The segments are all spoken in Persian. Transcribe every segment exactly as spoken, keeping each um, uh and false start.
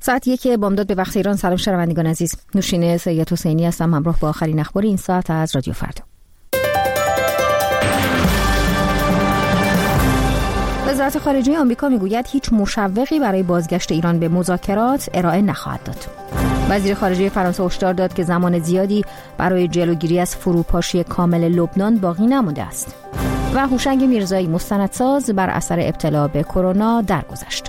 ساعت یک بامداد به وقت ایران. سلام شنوندگان عزیز، نوشین سید حسینی هستم همراه با آخرین اخبار این ساعت از رادیو فردا. وزارت خارجه آمریکا میگوید هیچ مشوقی برای بازگشت ایران به مذاکرات ارائه نخواهد داد. وزیر خارجه فرانسه هشدار داد که زمان زیادی برای جلوگیری از فروپاشی کامل لبنان باقی نمانده است. و هوشنگ میرزایی مستندساز بر اثر ابتلا به کرونا درگذشت.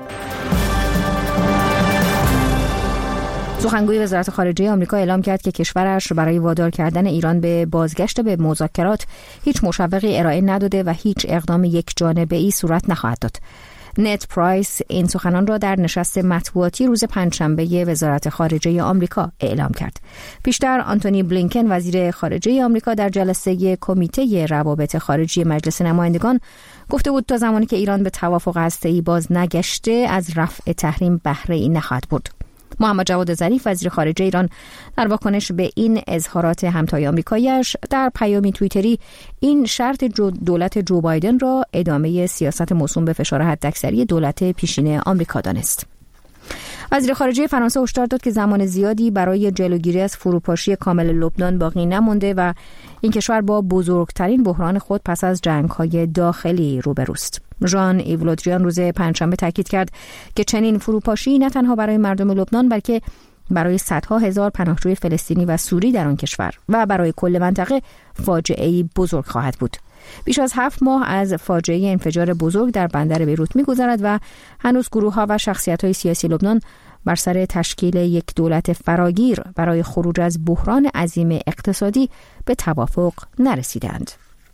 سخنگوی وزارت خارجه آمریکا اعلام کرد که کشورش برای وادار کردن ایران به بازگشت به مذاکرات هیچ مشوقی ارائه نداده و هیچ اقدام یک جانبه‌ای صورت نخواهد داد. نت پرایس این سخنان را در نشست مطبوعاتی روز پنجشنبه وزارت خارجه آمریکا اعلام کرد. پیشتر آنتونی بلینکن وزیر خارجه آمریکا در جلسه کمیته روابط خارجی مجلس نمایندگان گفته بود تا زمانی که ایران به توافق هسته‌ای باز نگشته از رفع تحریم بهره‌ای نخواهد برد. محمد جواد ظریف وزیر خارجه ایران در واکنش به این اظهارات همتای آمریکایی‌اش در پیامی توییتری این شرط جو دولت جو بایدن را ادامه سیاست موسوم به فشار حداکثری دولت پیشین آمریکا دانست. وزیر خارجه فرانسه هشدار داد که زمان زیادی برای جلوگیری از فروپاشی کامل لبنان باقی نمانده و این کشور با بزرگترین بحران خود پس از جنگ‌های داخلی روبروست. ژان ایو له دریان روز پنجشنبه تاکید کرد که چنین فروپاشی نه تنها برای مردم لبنان بلکه برای صدها هزار پناهجوی فلسطینی و سوری در آن کشور و برای کل منطقه فاجعه‌ای بزرگ خواهد بود. بیش از هفت ماه از فاجعه انفجار بزرگ در بندر بیروت می‌گذرد و هنوز گروه‌ها و شخصیت‌های سیاسی لبنان بر سر تشکیل یک دولت فراگیر برای خروج از بحران عظیم اقتصادی به توافق نرسیدند.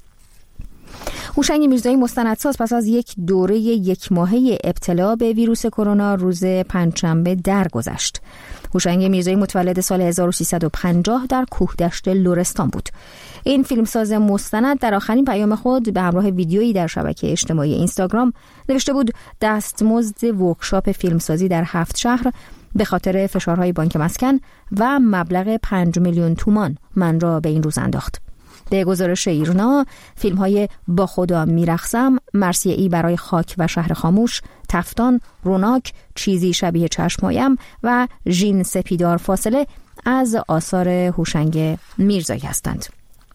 هوشنگ میرزایی مستندساز پس از یک دوره یک ماهه ابتلا به ویروس کرونا روز پنجشنبه درگذشت. هوشنگ میرزایی متولد سال هزار و سیصد و پنجاه در کوهدشت لرستان بود. این فیلمساز مستند در آخرین پیام خود به همراه ویدیویی در شبکه اجتماعی اینستاگرام نوشته بود دستمزد ورکشاپ فیلمسازی در هفت شهر به خاطر فشارهای بانک مسکن و مبلغ پنج میلیون تومان من را به این روز انداخت. به گزارش ایرنا فیلم‌های با خدا میرقصم، مرثیه ای برای خاک و شهر خاموش، تفتان، روناک، چیزی شبیه چشمایم و ژین سپیدار فاصله از آثار هوشنگ میرزایی هستند.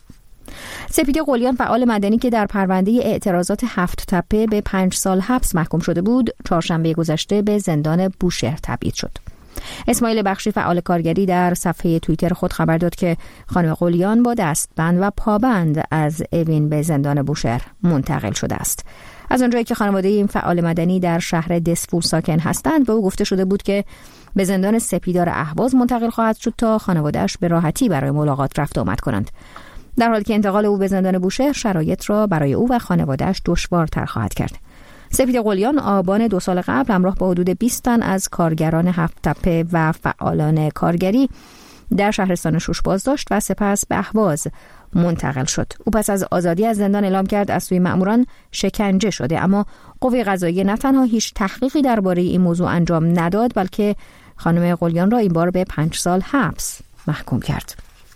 سپید قلیان فعال مدنی که در پرونده اعتراضات هفت تپه به پنج سال حبس محکوم شده بود، چهارشنبه گذشته به زندان بوشهر تبعید شد. اسماعیل بخشی فعال کارگری در صفحه توییتر خود خبر داد که خانم قلیان با دستبند و پابند از اوین به زندان بوشهر منتقل شده است. از آنجایی که خانواده این فعال مدنی در شهر دسفور ساکن هستند، به او گفته شده بود که به زندان سپیدار اهواز منتقل خواهد شد تا خانواده‌اش به راحتی برای ملاقات رفت و آمد کنند. در حالی که انتقال او به زندان بوشهر شرایط را برای او و خانواده‌اش دشوارتر خواهد کرد. سپید قلیان آبان دو سال قبل همراه با حدود بیست تن از کارگران هفت تپه و فعالان کارگری در شهرستان شوش بازداشت و سپس به اهواز منتقل شد. او پس از آزادی از زندان اعلام کرد از سوی مأموران شکنجه شده، اما قوه قضاییه نه تنها هیچ تحقیقی درباره این موضوع انجام نداد بلکه خانم قلیان را این بار به پنج سال حبس محکوم کرد.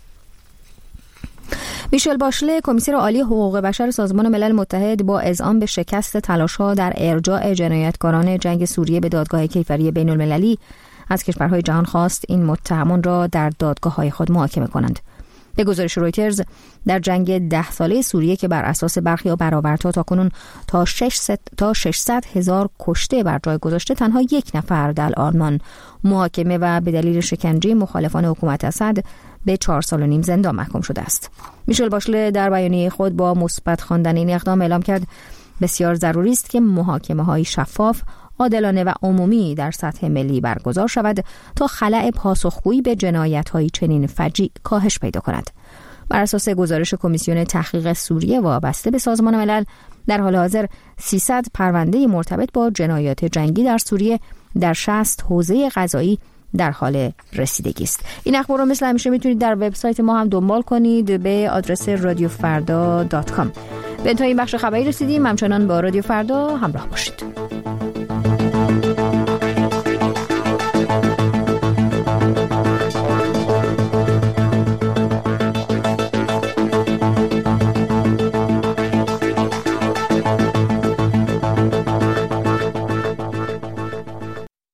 میشل باشله کمیسر عالی حقوق بشر سازمان ملل متحد با اذعان به شکست تلاش‌ها در ارجاع جنایتکاران جنگ سوریه به دادگاه کیفری بین‌المللی از کشورهای جهان خواست این متهمان را در دادگاه‌های خود محاکمه کنند. به گزارش رویترز در جنگ ده ساله سوریه که بر اساس برخی برآوردها تاکنون تا ششصد تا ششصد هزار کشته بر جای گذاشته، تنها یک نفر در آلمان محاکمه و به دلیل شکنجه مخالفان حکومت اسد به چهار سال و نیم زندان محکوم شده است. میشل باشله در بیانیه خود با مثبت خواندن این اقدام اعلام کرد بسیار ضروری است که محاکمه‌های شفاف، عادلانه و عمومی در سطح ملی برگزار شود تا خلأ پاسخگویی به جنایت‌های چنین فجیع کاهش پیدا کند. بر اساس گزارش کمیسیون تحقیق سوریه وابسته به سازمان ملل، در حال حاضر سیصد پرونده مرتبط با جنایات جنگی در سوریه در شصت حوزه قضایی در حال رسیدگی است. این اخبار رو مثل همیشه میتونید در وبسایت ما هم دنبال کنید به آدرس رادیو فردا دات کام. به انتهای این بخش خبری رسیدیم. همچنان با رادیو فردا همراه باشید.